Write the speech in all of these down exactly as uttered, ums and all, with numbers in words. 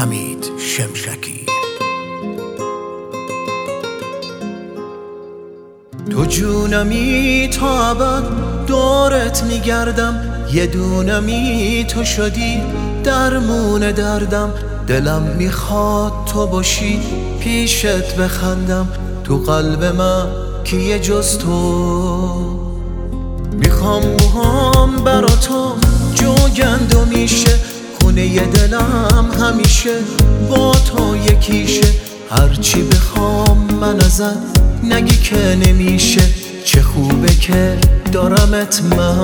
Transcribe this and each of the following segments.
حمید شمشکی. تو جونمی تا ابد دورت میگردم، یه دونمی تو شدی درمون دردم. دلم میخواد تو باشی پیشت بخندم، تو قلب من کیه جز تو. میخوام موهام برا تو جوگندو میشه، خونه ی دلم همیشه با تو یکیشه. هرچی بخوام من ازت نگی که نمیشه، چه خوبه که دارمت من.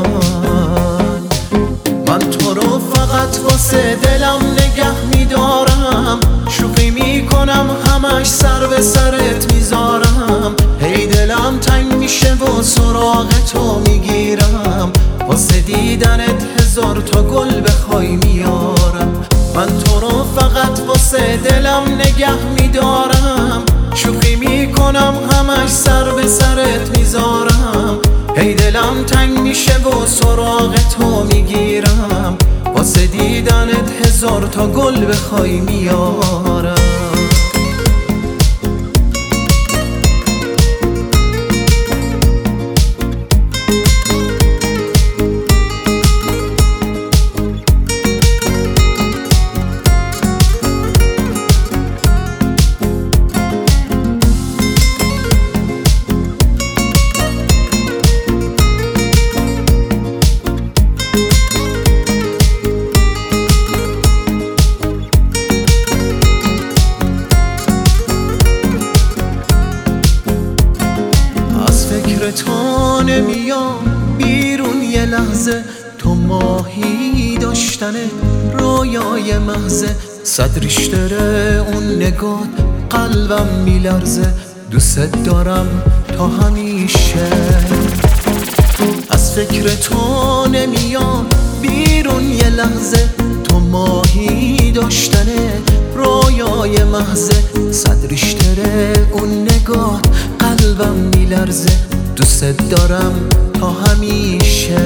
من تو رو فقط واسه دلم نگه میدارم، شوخی میکنم همش سر به سرت میذارم. هی دلم تنگ میشه و سراغ تو میگیرم، واسه دیدنت هزار تا گل بخوای میارم. من تو رو فقط واسه دلم نگه میدارم، شوخی میکنم همش سر به سرت میذارم. هی دلم تنگ میشه و سراغ تو میگیرم، واسه دیدنت هزار تا گل بخوای میارم. تو نمیام بیرون یه لحظه، تو ماهی داشتنه رویای محضه. صد ریشتره اون نگاه قلبم میلرزه، دوست دارم تا همیشه. از فکر تو نمیام بیرون یه لحظه، تو ماهی داشتنه رویای محضه. صد ریشتره اون نگاه قلبم میلرزه، دوست دارم تا همیشه.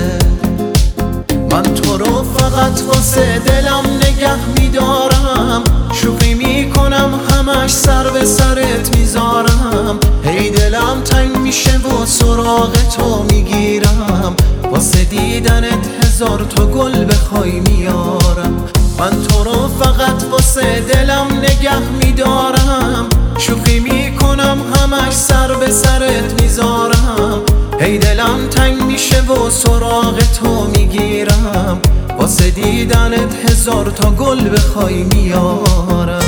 من تو رو فقط واسه دلم نگه میدارم، شوخی میکنم همش سر به سرت میذارم. هی دلم تنگ میشه و سراغ تو میگیرم، واسه دیدنت هزار تا گل بخوای میارم. من تو رو فقط واسه دلم نگه میدارم، شوخی میکنم همش سر به سرت میذارم. هی دلم تنگ میشه و سراغ تو میگیرم، واسه دیدنت هزار تا گل بخوای میارم.